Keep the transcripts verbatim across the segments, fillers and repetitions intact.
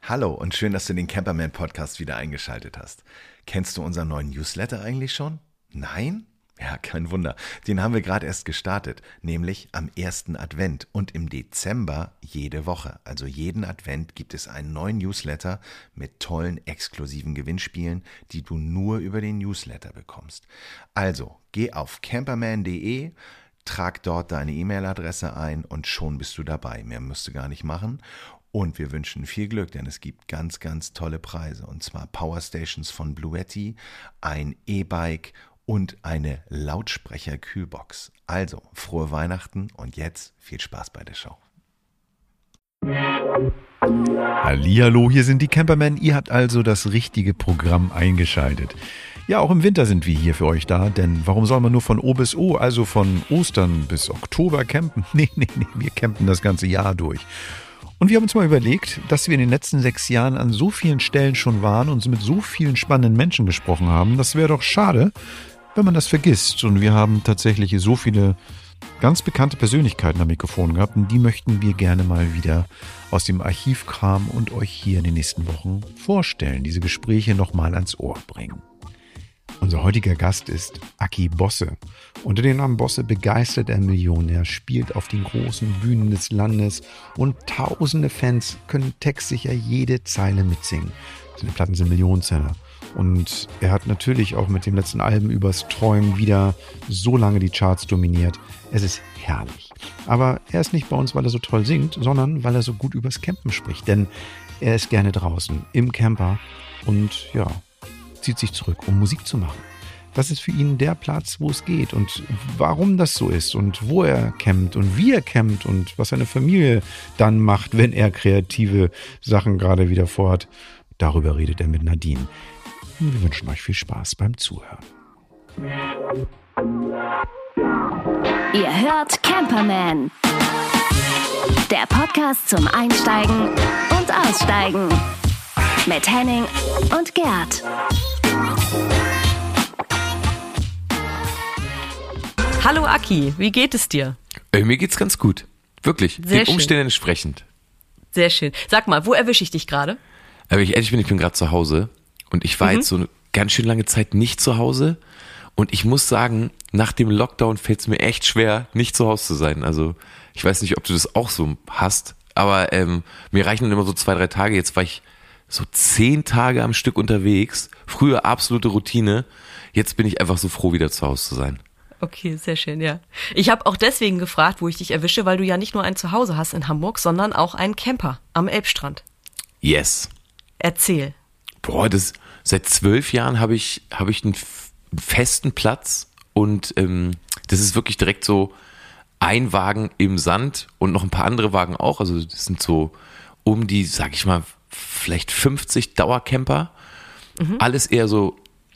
Hallo und schön, dass du den Camperman Podcast wieder eingeschaltet hast. Kennst du unseren neuen Newsletter eigentlich schon? Nein? Ja, kein Wunder. Den haben wir gerade erst gestartet, nämlich am ersten Advent und im Dezember jede Woche. Also jeden Advent gibt es einen neuen Newsletter mit tollen exklusiven Gewinnspielen, die du nur über den Newsletter bekommst. Also, geh auf camperman punkt de, trag dort deine E-Mail-Adresse ein und schon bist du dabei. Mehr musst du gar nicht machen. Und wir wünschen viel Glück, denn es gibt ganz, ganz tolle Preise. Und zwar Powerstations von Bluetti, ein E-Bike und eine Lautsprecher-Kühlbox. Also, frohe Weihnachten und jetzt viel Spaß bei der Show. Hallihallo, hier sind die Campermen. Ihr habt also das richtige Programm eingeschaltet. Ja, auch im Winter sind wir hier für euch da, denn warum soll man nur von O bis O, also von Ostern bis Oktober campen? Nee, nee, nee, wir campen das ganze Jahr durch. Und wir haben uns mal überlegt, dass wir in den letzten sechs Jahren an so vielen Stellen schon waren und mit so vielen spannenden Menschen gesprochen haben. Das wäre doch schade, wenn man das vergisst. Und wir haben tatsächlich so viele ganz bekannte Persönlichkeiten am Mikrofon gehabt. Und die möchten wir gerne mal wieder aus dem Archiv kramen und euch hier in den nächsten Wochen vorstellen. Diese Gespräche nochmal ans Ohr bringen. Unser heutiger Gast ist Aki Bosse. Unter dem Namen Bosse begeistert er Millionen. Er spielt auf den großen Bühnen des Landes und tausende Fans können textsicher jede Zeile mitsingen. Seine Platten sind Millionenseller. Und er hat natürlich auch mit dem letzten Album übers Träumen wieder so lange die Charts dominiert. Es ist herrlich. Aber er ist nicht bei uns, weil er so toll singt, sondern weil er so gut übers Campen spricht. Denn er ist gerne draußen, im Camper und ja, zieht sich zurück, um Musik zu machen. Das ist für ihn der Platz, wo es geht und warum das so ist und wo er campt und wie er campt und was seine Familie dann macht, wenn er kreative Sachen gerade wieder vorhat. Darüber redet er mit Nadine. Und wir wünschen euch viel Spaß beim Zuhören. Ihr hört Camperman, der Podcast zum Einsteigen und Aussteigen mit Henning und Gerd. Hallo Aki, wie geht es dir? Äh, mir geht's ganz gut. Wirklich. Sehr Den schön. Umständen entsprechend. Sehr schön. Sag mal, wo erwische ich dich gerade? Aber ich ehrlich bin, ich bin gerade zu Hause und ich war Mhm. jetzt so eine ganz schön lange Zeit nicht zu Hause und ich muss sagen, nach dem Lockdown fällt es mir echt schwer, nicht zu Hause zu sein. Also ich weiß nicht, ob du das auch so hast, aber ähm, mir reichen dann immer so zwei, drei Tage. Jetzt war ich so zehn Tage am Stück unterwegs. Früher absolute Routine. Jetzt bin ich einfach so froh, wieder zu Hause zu sein. Okay, sehr schön, ja. Ich habe auch deswegen gefragt, wo ich dich erwische, weil du ja nicht nur ein Zuhause hast in Hamburg, sondern auch einen Camper am Elbstrand. Yes. Erzähl. Boah, das seit zwölf Jahren habe ich habe ich einen, f- einen festen Platz und ähm, das ist wirklich direkt so ein Wagen im Sand und noch ein paar andere Wagen auch. Also das sind so um die, sag ich mal, vielleicht fünfzig Dauercamper. Mhm. Alles eher so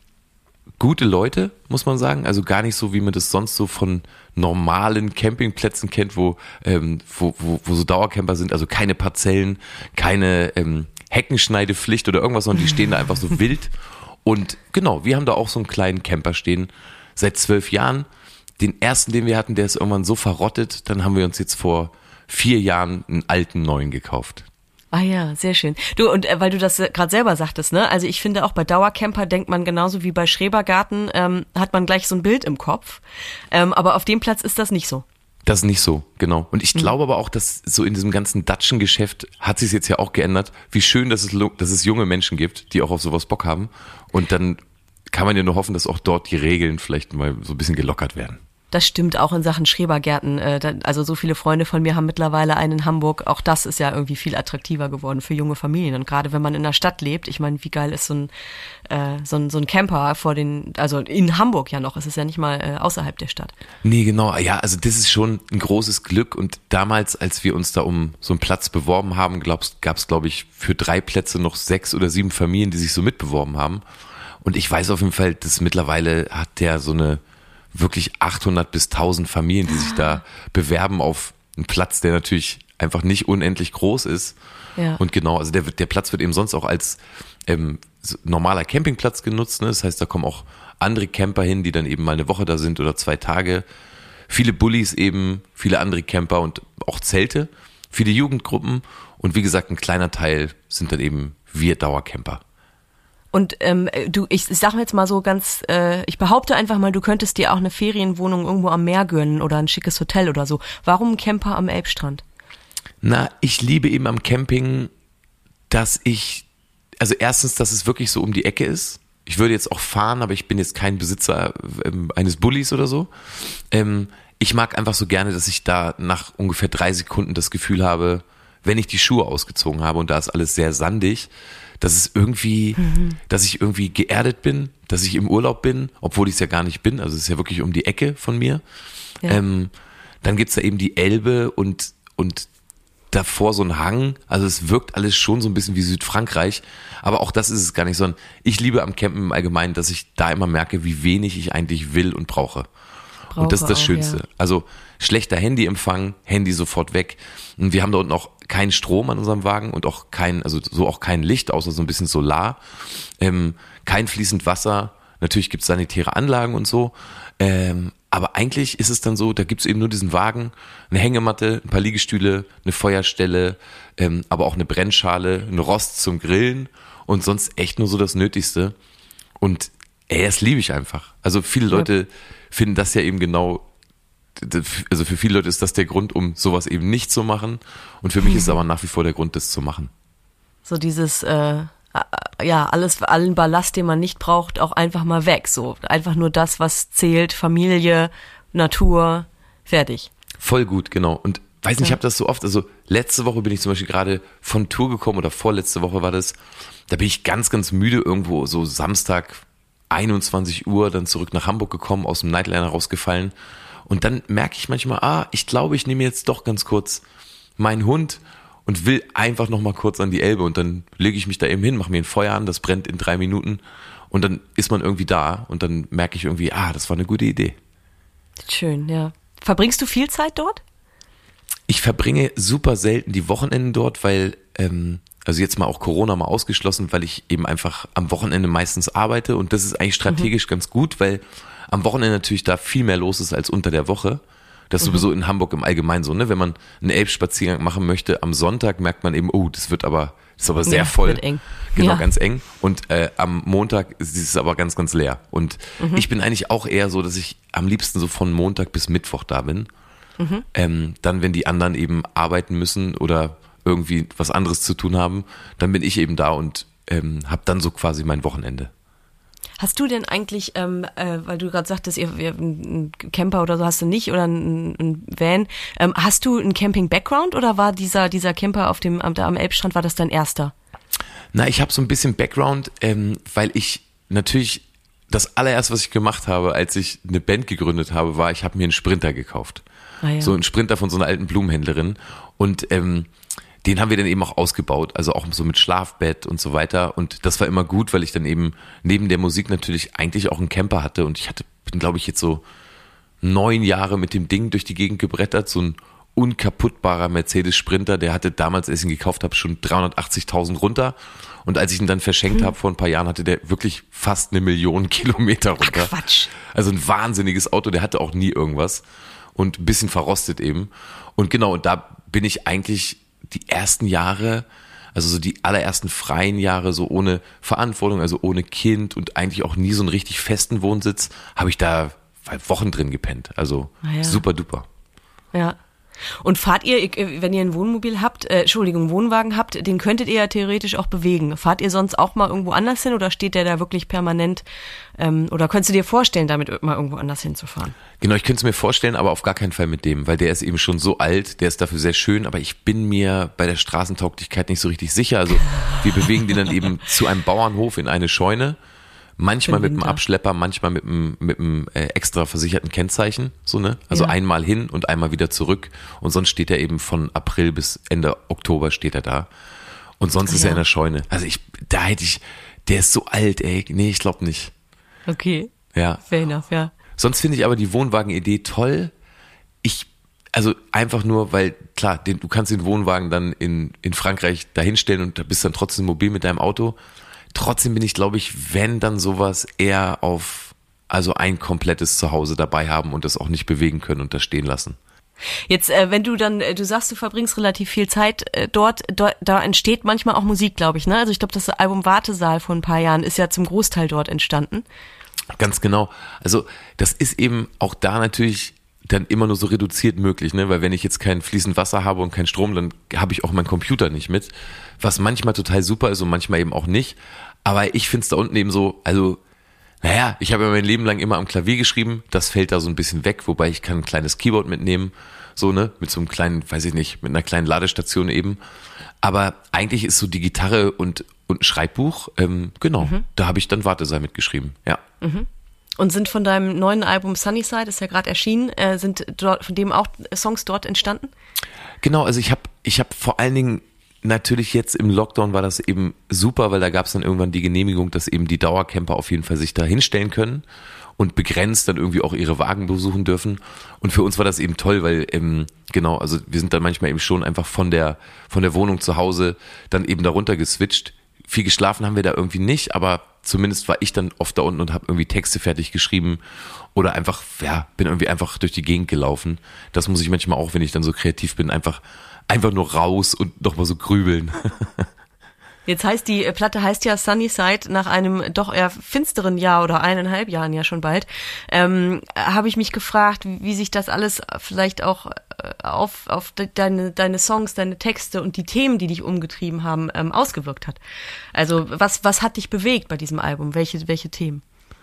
gute Leute, muss man sagen. Also gar nicht so, wie man das sonst so von normalen Campingplätzen kennt, wo, ähm, wo, wo, wo so Dauercamper sind. Also keine Parzellen, keine ähm, Heckenschneidepflicht oder irgendwas, sondern die stehen da einfach so wild. Und genau, wir haben da auch so einen kleinen Camper stehen seit zwölf Jahren. Den ersten, den wir hatten, der ist irgendwann so verrottet. Dann haben wir uns jetzt vor vier Jahren einen alten neuen gekauft. Ah ja, sehr schön. Du, und äh, weil du das gerade selber sagtest, ne? Also ich finde auch bei Dauercamper denkt man genauso wie bei Schrebergarten, ähm, hat man gleich so ein Bild im Kopf. Ähm, aber auf dem Platz ist das nicht so. Das ist nicht so, genau. Und ich glaube aber auch, dass so in diesem ganzen Datschen-Geschäft hat sich jetzt ja auch geändert, wie schön, dass es, lo- dass es junge Menschen gibt, die auch auf sowas Bock haben. Und dann kann man ja nur hoffen, dass auch dort die Regeln vielleicht mal so ein bisschen gelockert werden. Das stimmt auch in Sachen Schrebergärten. Äh, da, also so viele Freunde von mir haben mittlerweile einen in Hamburg. Auch das ist ja irgendwie viel attraktiver geworden für junge Familien. Und gerade wenn man in der Stadt lebt, ich meine, wie geil ist so ein, äh, so ein so ein Camper vor den, also in Hamburg ja noch, es ist ja nicht mal äh, außerhalb der Stadt. Nee, genau. Ja, also das ist schon ein großes Glück. Und damals, als wir uns da um so einen Platz beworben haben, gab es, glaube ich, für drei Plätze noch sechs oder sieben Familien, die sich so mitbeworben haben. Und ich weiß auf jeden Fall, dass mittlerweile hat der so eine wirklich achthundert bis tausend Familien, die sich da bewerben auf einen Platz, der natürlich einfach nicht unendlich groß ist. Ja. Und genau, also der, der Platz wird eben sonst auch als ähm, normaler Campingplatz genutzt. Ne? Das heißt, da kommen auch andere Camper hin, die dann eben mal eine Woche da sind oder zwei Tage. Viele Bullis eben, viele andere Camper und auch Zelte, viele Jugendgruppen. Und wie gesagt, ein kleiner Teil sind dann eben wir Dauercamper. Und ähm, du, ich, ich sag mir jetzt mal so ganz, äh, ich behaupte einfach mal, du könntest dir auch eine Ferienwohnung irgendwo am Meer gönnen oder ein schickes Hotel oder so. Warum ein Camper am Elbstrand? Na, ich liebe eben am Camping, dass ich, also erstens, dass es wirklich so um die Ecke ist. Ich würde jetzt auch fahren, aber ich bin jetzt kein Besitzer ähm, eines Bullis oder so. Ähm, ich mag einfach so gerne, dass ich da nach ungefähr drei Sekunden das Gefühl habe, wenn ich die Schuhe ausgezogen habe und da ist alles sehr sandig, dass es irgendwie, mhm. dass ich irgendwie geerdet bin, dass ich im Urlaub bin, obwohl ich es ja gar nicht bin. Also es ist ja wirklich um die Ecke von mir. Ja. Ähm, dann gibt's da eben die Elbe und, und davor so ein Hang. Also es wirkt alles schon so ein bisschen wie Südfrankreich. Aber auch das ist es gar nicht, sondern ich liebe am Campen im Allgemeinen, dass ich da immer merke, wie wenig ich eigentlich will und brauche. brauche und das ist das auch, Schönste. Ja. Also schlechter Handyempfang, Handy sofort weg. Und wir haben da unten auch keinen Strom an unserem Wagen und auch kein, also so auch kein Licht, außer so ein bisschen Solar. Ähm, kein fließend Wasser. Natürlich gibt's sanitäre Anlagen und so. Ähm, aber eigentlich ist es dann so, da gibt's eben nur diesen Wagen, eine Hängematte, ein paar Liegestühle, eine Feuerstelle, ähm, aber auch eine Brennschale, ein Rost zum Grillen und sonst echt nur so das Nötigste. Und ey, das liebe ich einfach. Also viele Leute ja. finden das ja eben genau, also für viele Leute ist das der Grund, um sowas eben nicht zu machen. Und für mich ist es aber nach wie vor der Grund, das zu machen. So dieses, äh, ja, alles, allen Ballast, den man nicht braucht, auch einfach mal weg. So einfach nur das, was zählt, Familie, Natur, fertig. Voll gut, genau. Und weiß nicht, ich habe das so oft, also letzte Woche bin ich zum Beispiel gerade von Tour gekommen oder vorletzte Woche war das, da bin ich ganz, ganz müde irgendwo, so Samstag einundzwanzig Uhr, dann zurück nach Hamburg gekommen, aus dem Nightliner rausgefallen. Und dann merke ich manchmal, ah, ich glaube, ich nehme jetzt doch ganz kurz meinen Hund und will einfach noch mal kurz an die Elbe und dann lege ich mich da eben hin, mache mir ein Feuer an, das brennt in drei Minuten und dann ist man irgendwie da und dann merke ich irgendwie, ah, das war eine gute Idee. Schön, ja. Verbringst du viel Zeit dort? Ich verbringe super selten die Wochenenden dort, weil, ähm, also jetzt mal auch Corona mal ausgeschlossen, weil ich eben einfach am Wochenende meistens arbeite und das ist eigentlich strategisch mhm. ganz gut, weil am Wochenende natürlich da viel mehr los ist als unter der Woche. Das ist mhm. sowieso in Hamburg im Allgemeinen so, ne? Wenn man einen Elbspaziergang machen möchte, am Sonntag merkt man eben, oh, das wird aber, das ist aber sehr ja, voll. Wird eng. Genau, ja. ganz eng. Und äh, am Montag ist es aber ganz, ganz leer. Und mhm. ich bin eigentlich auch eher so, dass ich am liebsten so von Montag bis Mittwoch da bin. Mhm. Ähm, dann, wenn die anderen eben arbeiten müssen oder irgendwie was anderes zu tun haben, dann bin ich eben da und ähm, habe dann so quasi mein Wochenende. Hast du denn eigentlich, ähm, äh, weil du gerade sagtest, ihr, ihr einen Camper oder so hast du nicht oder einen, einen Van, ähm, hast du einen Camping-Background oder war dieser dieser Camper auf dem am, am Elbstrand, war das dein erster? Na, ich habe so ein bisschen Background, ähm, weil ich natürlich das allererste, was ich gemacht habe, als ich eine Band gegründet habe, war, ich habe mir einen Sprinter gekauft. Ah, ja. So einen Sprinter von so einer alten Blumenhändlerin und ähm, den haben wir dann eben auch ausgebaut, also auch so mit Schlafbett und so weiter. Und das war immer gut, weil ich dann eben neben der Musik natürlich eigentlich auch einen Camper hatte. Und ich hatte, bin, glaube ich, jetzt so neun Jahre mit dem Ding durch die Gegend gebrettert. So ein unkaputtbarer Mercedes Sprinter, der hatte damals, als ich ihn gekauft habe, schon dreihundertachtzigtausend runter. Und als ich ihn dann verschenkt hm. habe vor ein paar Jahren, hatte der wirklich fast eine Million Kilometer runter. Ach, Quatsch. Also ein wahnsinniges Auto, der hatte auch nie irgendwas. Und ein bisschen verrostet eben. Und genau, und da bin ich eigentlich die ersten Jahre, also so die allerersten freien Jahre, so ohne Verantwortung, also ohne Kind und eigentlich auch nie so einen richtig festen Wohnsitz, habe ich da Wochen drin gepennt. Also ja. super duper. Ja. Und fahrt ihr, wenn ihr ein Wohnmobil habt, äh, Entschuldigung, Wohnwagen habt, den könntet ihr ja theoretisch auch bewegen. Fahrt ihr sonst auch mal irgendwo anders hin oder steht der da wirklich permanent? Ähm, oder könntest du dir vorstellen, damit mal irgendwo anders hinzufahren? Genau, ich könnte es mir vorstellen, aber auf gar keinen Fall mit dem, weil der ist eben schon so alt, der ist dafür sehr schön, aber ich bin mir bei der Straßentauglichkeit nicht so richtig sicher. Also wir bewegen den dann eben zu einem Bauernhof in eine Scheune. Manchmal mit einem Abschlepper, manchmal mit einem, mit einem äh, extra versicherten Kennzeichen, so ne? Also ja. einmal hin und einmal wieder zurück. Und sonst steht er eben von April bis Ende Oktober steht er da. Und sonst ja. ist er in der Scheune. Also ich, da hätte ich, der ist so alt, ey. Nee, ich glaube nicht. Okay. Ja. Fair enough, ja. Sonst finde ich aber die Wohnwagen-Idee toll. Ich, also einfach nur, weil klar, den, du kannst den Wohnwagen dann in, in Frankreich dahinstellen und da bist dann trotzdem mobil mit deinem Auto. Trotzdem bin ich, glaube ich, wenn dann sowas eher auf, also ein komplettes Zuhause dabei haben und das auch nicht bewegen können und da stehen lassen. Jetzt, äh, wenn du dann, äh, du sagst, du verbringst relativ viel Zeit äh, dort, dort, da entsteht manchmal auch Musik, glaube ich, ne? Also ich glaube, das Album Wartesaal vor ein paar Jahren ist ja zum Großteil dort entstanden. Ganz genau. Also das ist eben auch da natürlich dann immer nur so reduziert möglich, ne? Weil wenn ich jetzt kein fließend Wasser habe und keinen Strom, dann habe ich auch meinen Computer nicht mit, was manchmal total super ist und manchmal eben auch nicht. Aber ich finde es da unten eben so, also naja, ich habe ja mein Leben lang immer am Klavier geschrieben, das fällt da so ein bisschen weg, wobei ich kann ein kleines Keyboard mitnehmen, so, ne, mit so einem kleinen, weiß ich nicht, mit einer kleinen Ladestation eben. Aber eigentlich ist so die Gitarre und, und ein Schreibbuch, ähm, genau, mhm. da habe ich dann Wartesaal mitgeschrieben, ja. Mhm. Und sind von deinem neuen Album Sunnyside, ist ja gerade erschienen, äh, sind dort, von dem auch Songs dort entstanden? Genau, also ich habe ich hab vor allen Dingen natürlich jetzt im Lockdown war das eben super, weil da gab es dann irgendwann die Genehmigung, dass eben die Dauercamper auf jeden Fall sich da hinstellen können und begrenzt dann irgendwie auch ihre Wagen besuchen dürfen. Und für uns war das eben toll, weil ähm, genau, also wir sind dann manchmal eben schon einfach von der von der Wohnung zu Hause dann eben darunter geswitcht. Viel geschlafen haben wir da irgendwie nicht, aber zumindest war ich dann oft da unten und habe irgendwie Texte fertig geschrieben oder einfach, ja, bin irgendwie einfach durch die Gegend gelaufen. Das muss ich manchmal auch, wenn ich dann so kreativ bin, einfach einfach nur raus und noch mal so grübeln. Jetzt heißt die Platte heißt ja Sunnyside nach einem doch eher finsteren Jahr oder eineinhalb Jahren ja schon bald. Ähm, habe ich mich gefragt, wie sich das alles vielleicht auch auf auf deine deine Songs, deine Texte und die Themen, die dich umgetrieben haben, ähm, ausgewirkt hat. Also was was hat dich bewegt bei diesem Album? Welche welche Themen?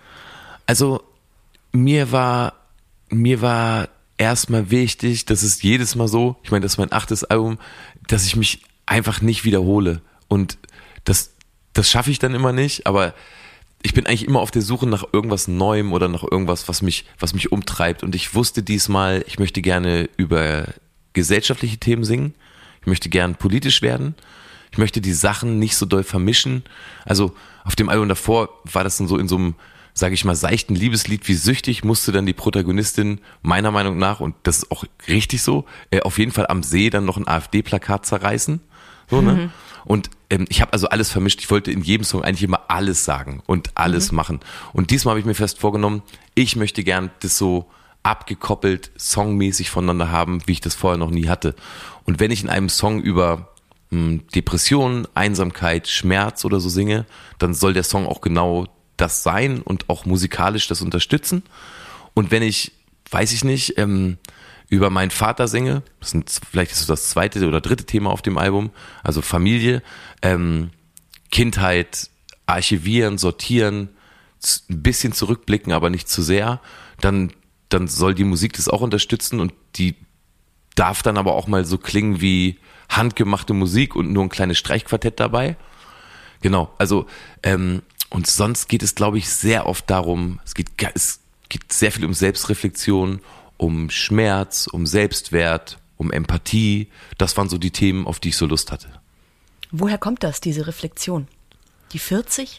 Also mir war mir war erstmal wichtig, das ist jedes Mal so, ich meine, das ist mein achtes Album, dass ich mich einfach nicht wiederhole. Und das, das schaffe ich dann immer nicht, aber ich bin eigentlich immer auf der Suche nach irgendwas Neuem oder nach irgendwas, was mich, was mich umtreibt. Und ich wusste diesmal, ich möchte gerne über gesellschaftliche Themen singen. Ich möchte gern politisch werden. Ich möchte die Sachen nicht so doll vermischen. Also auf dem Album davor war das dann so in so einem, sage ich mal, seichten Liebeslied wie Süchtig, musste dann die Protagonistin meiner Meinung nach, und das ist auch richtig so, äh, auf jeden Fall am See dann noch ein AfD-Plakat zerreißen. So, ne? Mhm. Und ähm, ich habe also alles vermischt. Ich wollte in jedem Song eigentlich immer alles sagen und alles mhm. machen. Und diesmal habe ich mir fest vorgenommen, ich möchte gern das so abgekoppelt, songmäßig voneinander haben, wie ich das vorher noch nie hatte. Und wenn ich in einem Song über mh, Depression, Einsamkeit, Schmerz oder so singe, dann soll der Song auch genau das sein und auch musikalisch das unterstützen. Und wenn ich, weiß ich nicht, ähm, über meinen Vater singe, das sind, vielleicht ist das zweite oder dritte Thema auf dem Album, also Familie, ähm, Kindheit, archivieren, sortieren, ein bisschen zurückblicken, aber nicht zu sehr, dann, dann soll die Musik das auch unterstützen und die darf dann aber auch mal so klingen wie handgemachte Musik und nur ein kleines Streichquartett dabei. Genau, also ähm, und sonst geht es, glaube ich, sehr oft darum, es geht, es geht sehr viel um Selbstreflexion, um Schmerz, um Selbstwert, um Empathie. Das waren so die Themen, auf die ich so Lust hatte. Woher kommt das, diese Reflexion? Die vierzig?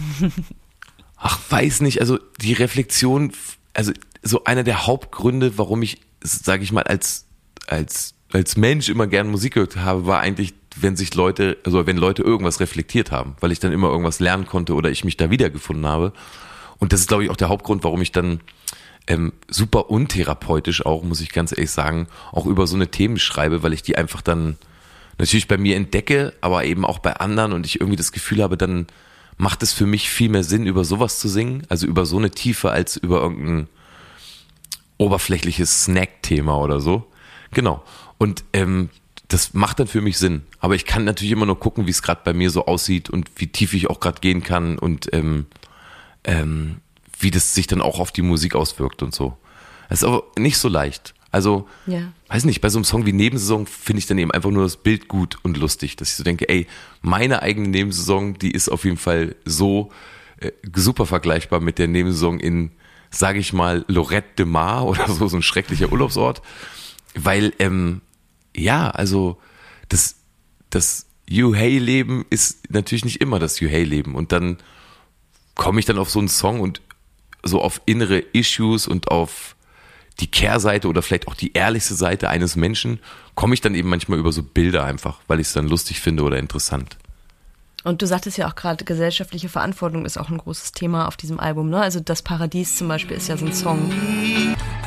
Ach, weiß nicht. Also die Reflexion, also so einer der Hauptgründe, warum ich, sage ich mal, als, als, als Mensch immer gern Musik gehört habe, war eigentlich, wenn sich Leute, also wenn Leute irgendwas reflektiert haben, weil ich dann immer irgendwas lernen konnte oder ich mich da wiedergefunden habe. Und das ist, glaube ich, auch der Hauptgrund, warum ich dann ähm, super untherapeutisch auch, muss ich ganz ehrlich sagen, auch über so eine Themen schreibe, weil ich die einfach dann natürlich bei mir entdecke, aber eben auch bei anderen und ich irgendwie das Gefühl habe, dann macht es für mich viel mehr Sinn, über sowas zu singen, also über so eine Tiefe, als über irgendein oberflächliches Snack-Thema oder so. Genau. Und ähm, das macht dann für mich Sinn. Aber ich kann natürlich immer nur gucken, wie es gerade bei mir so aussieht und wie tief ich auch gerade gehen kann und ähm, ähm, wie das sich dann auch auf die Musik auswirkt und so. Das ist aber nicht so leicht. Also, ja. weiß nicht, bei so einem Song wie Nebensaison finde ich dann eben einfach nur das Bild gut und lustig, dass ich so denke, ey, meine eigene Nebensaison, die ist auf jeden Fall so äh, super vergleichbar mit der Nebensaison in, sage ich mal, Lorette de Mar oder so, so ein schrecklicher Urlaubsort. Weil, ähm, ja, also das, das You-Hey-Leben ist natürlich nicht immer das You-Hey-Leben. Und dann komme ich dann auf so einen Song und so auf innere Issues und auf die Kehrseite oder vielleicht auch die ehrlichste Seite eines Menschen, komme ich dann eben manchmal über so Bilder einfach, weil ich es dann lustig finde oder interessant. Und du sagtest ja auch gerade, gesellschaftliche Verantwortung ist auch ein großes Thema auf diesem Album, ne? Also Das Paradies zum Beispiel ist ja so ein Song,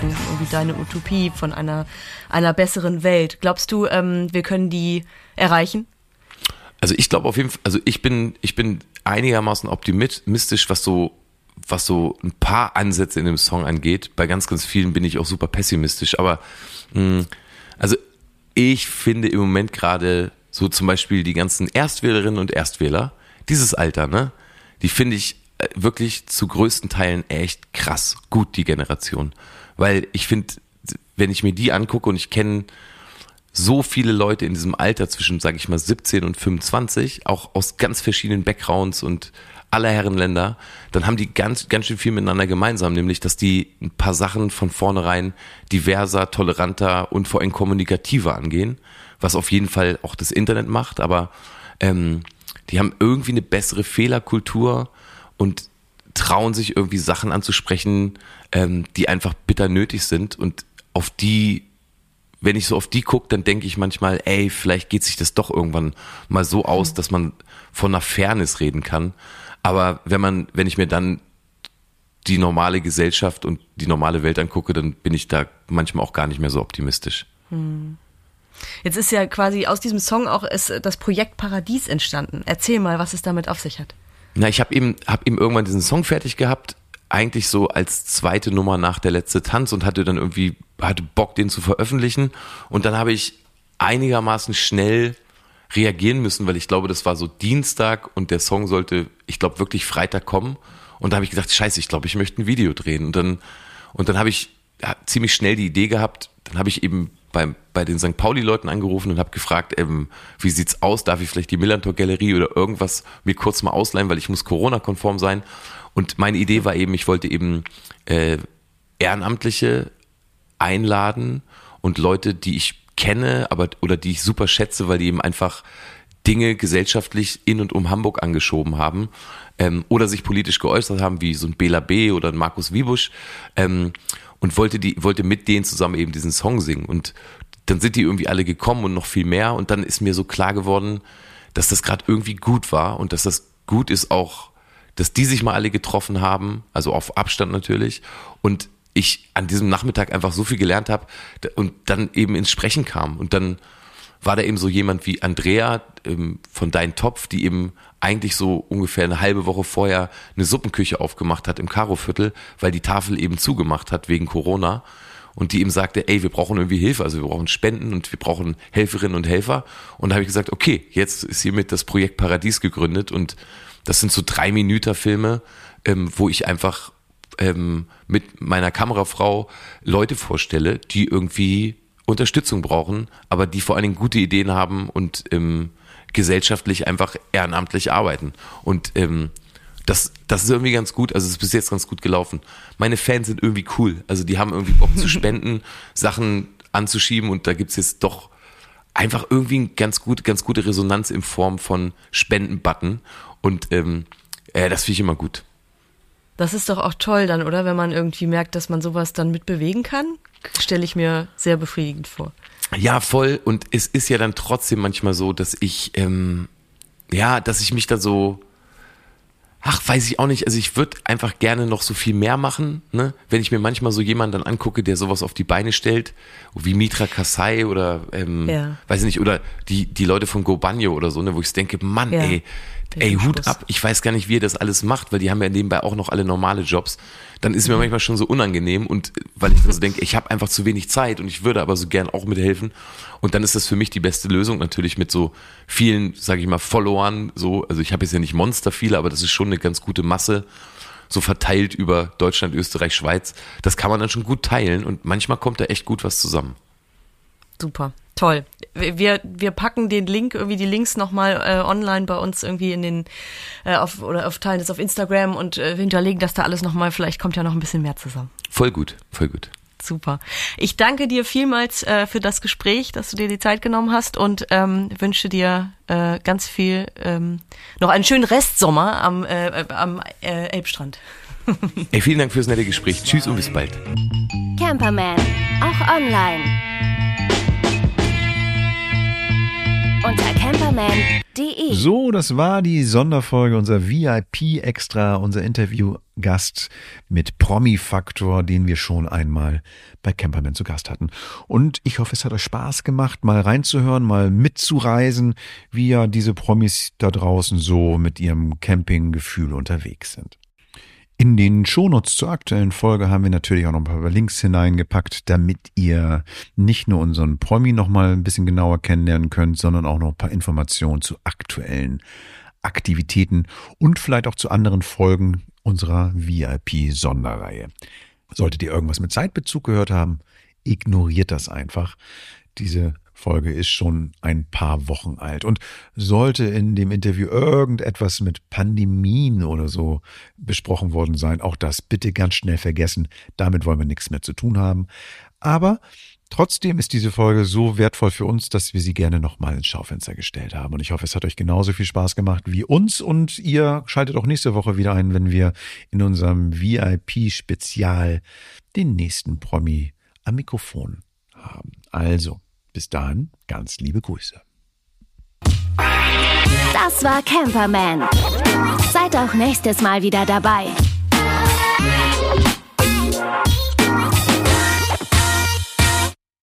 sagen, irgendwie deine Utopie von einer, einer besseren Welt. Glaubst du, ähm, wir können die erreichen? Also ich glaube auf jeden Fall, also ich bin, ich bin einigermaßen optimistisch, was so, was so ein paar Ansätze in dem Song angeht. Bei ganz, ganz vielen bin ich auch super pessimistisch, aber mh, also ich finde im Moment gerade so zum Beispiel die ganzen Erstwählerinnen und Erstwähler, dieses Alter, ne, die finde ich wirklich zu größten Teilen echt krass gut, die Generation. Weil ich finde, wenn ich mir die angucke und ich kenne so viele Leute in diesem Alter zwischen, sage ich mal, siebzehn und fünfundzwanzig, auch aus ganz verschiedenen Backgrounds und aller Herrenländer, dann haben die ganz, ganz schön viel miteinander gemeinsam, nämlich, dass die ein paar Sachen von vornherein diverser, toleranter und vor allem kommunikativer angehen, was auf jeden Fall auch das Internet macht, aber ähm, die haben irgendwie eine bessere Fehlerkultur und trauen sich irgendwie Sachen anzusprechen, ähm, die einfach bitter nötig sind und auf die, wenn ich so auf die gucke, dann denke ich manchmal, ey, vielleicht geht sich das doch irgendwann mal so aus, dass man von einer Fairness reden kann. Aber wenn man, wenn ich mir dann die normale Gesellschaft und die normale Welt angucke, dann bin ich da manchmal auch gar nicht mehr so optimistisch. Hm. Jetzt ist ja quasi aus diesem Song auch ist das Projekt Paradies entstanden. Erzähl mal, was es damit auf sich hat. Na, ich habe eben, hab eben irgendwann diesen Song fertig gehabt, eigentlich so als zweite Nummer nach der letzte Tanz und hatte dann irgendwie, hatte Bock, den zu veröffentlichen. Und dann habe ich einigermaßen schnell reagieren müssen, weil ich glaube, das war so Dienstag und der Song sollte, ich glaube, wirklich Freitag kommen. Und da habe ich gedacht, scheiße, ich glaube, ich möchte ein Video drehen. Und dann, und dann habe ich ja, ziemlich schnell die Idee gehabt, dann habe ich eben bei, bei den Sankt Pauli-Leuten angerufen und habe gefragt, ähm, wie sieht's aus, darf ich vielleicht die Millantor-Galerie oder irgendwas mir kurz mal ausleihen, weil ich muss Corona-konform sein. Und meine Idee war eben, ich wollte eben äh, Ehrenamtliche einladen und Leute, die ich kenne, aber oder die ich super schätze, weil die eben einfach Dinge gesellschaftlich in und um Hamburg angeschoben haben ähm, oder sich politisch geäußert haben, wie so ein Bela B. oder ein Markus Wiebusch ähm, und wollte die wollte mit denen zusammen eben diesen Song singen und dann sind die irgendwie alle gekommen und noch viel mehr und dann ist mir so klar geworden, dass das gerade irgendwie gut war und dass das gut ist auch, dass die sich mal alle getroffen haben, also auf Abstand natürlich und ich an diesem Nachmittag einfach so viel gelernt habe und dann eben ins Sprechen kam. Und dann war da eben so jemand wie Andrea ähm, von Dein Topf, die eben eigentlich so ungefähr eine halbe Woche vorher eine Suppenküche aufgemacht hat im Karoviertel, weil die Tafel eben zugemacht hat wegen Corona. Und die eben sagte, ey, wir brauchen irgendwie Hilfe, also wir brauchen Spenden und wir brauchen Helferinnen und Helfer. Und da habe ich gesagt, okay, jetzt ist hiermit das Projekt Paradies gegründet und das sind so drei Minuten Filme, ähm, wo ich einfach ähm, mit meiner Kamerafrau Leute vorstelle, die irgendwie Unterstützung brauchen, aber die vor allen Dingen gute Ideen haben und ähm, gesellschaftlich einfach ehrenamtlich arbeiten. Und ähm, das, das ist irgendwie ganz gut, also es ist bis jetzt ganz gut gelaufen. Meine Fans sind irgendwie cool, also die haben irgendwie Bock zu spenden, Sachen anzuschieben und da gibt's jetzt doch einfach irgendwie eine ganz, gut, ganz gute Resonanz in Form von Spenden-Button und ähm, äh, das finde ich immer gut. Das ist doch auch toll dann, oder? Wenn man irgendwie merkt, dass man sowas dann mitbewegen kann, stelle ich mir sehr befriedigend vor. Ja, voll. Und es ist ja dann trotzdem manchmal so, dass ich, ähm, ja, dass ich mich da so, ach, weiß ich auch nicht, also ich würde einfach gerne noch so viel mehr machen, ne? Wenn ich mir manchmal so jemanden dann angucke, der sowas auf die Beine stellt, wie Mitra Kasai oder, ähm, ja. weiß ich nicht, oder die, die Leute von Go Banjo oder so, ne, wo ich denke, Mann, ja. ey, ey, Hut ab, ich weiß gar nicht, wie ihr das alles macht, weil die haben ja nebenbei auch noch alle normale Jobs. Dann ist mir mhm. manchmal schon so unangenehm und weil ich dann so denke, ich habe einfach zu wenig Zeit und ich würde aber so gern auch mithelfen. Und dann ist das für mich die beste Lösung natürlich mit so vielen, sage ich mal, Followern. So, also ich habe jetzt ja nicht monster viele, aber das ist schon eine ganz gute Masse, so verteilt über Deutschland, Österreich, Schweiz. Das kann man dann schon gut teilen und manchmal kommt da echt gut was zusammen. Super, toll. Wir, wir packen den Link, irgendwie die Links nochmal äh, online bei uns irgendwie in den, äh, auf, oder auf teilen das auf Instagram und äh, hinterlegen das da alles nochmal. Vielleicht kommt ja noch ein bisschen mehr zusammen. Voll gut, voll gut. Super. Ich danke dir vielmals äh, für das Gespräch, dass du dir die Zeit genommen hast und ähm, wünsche dir äh, ganz viel, ähm, noch einen schönen Restsommer am, äh, am äh, Elbstrand. Ey, vielen Dank fürs nette Gespräch. Tschüss und bis bald. Camperman, auch online. unter camperman punkt de. So, das war die Sonderfolge, unser V I P-Extra, unser Interviewgast mit Promi-Faktor, den wir schon einmal bei Camperman zu Gast hatten. Und ich hoffe, es hat euch Spaß gemacht, mal reinzuhören, mal mitzureisen, wie ja diese Promis da draußen so mit ihrem Campinggefühl unterwegs sind. In den Shownotes zur aktuellen Folge haben wir natürlich auch noch ein paar Links hineingepackt, damit ihr nicht nur unseren Promi noch mal ein bisschen genauer kennenlernen könnt, sondern auch noch ein paar Informationen zu aktuellen Aktivitäten und vielleicht auch zu anderen Folgen unserer V I P-Sonderreihe. Solltet ihr irgendwas mit Zeitbezug gehört haben, ignoriert das einfach. Diese Folge ist schon ein paar Wochen alt. Und sollte in dem Interview irgendetwas mit Pandemien oder so besprochen worden sein, auch das bitte ganz schnell vergessen. Damit wollen wir nichts mehr zu tun haben. Aber trotzdem ist diese Folge so wertvoll für uns, dass wir sie gerne nochmal ins Schaufenster gestellt haben. Und ich hoffe, es hat euch genauso viel Spaß gemacht wie uns. Und ihr schaltet auch nächste Woche wieder ein, wenn wir in unserem V I P-Spezial den nächsten Promi am Mikrofon haben. Also, bis dahin, ganz liebe Grüße. Das war Camperman. Seid auch nächstes Mal wieder dabei.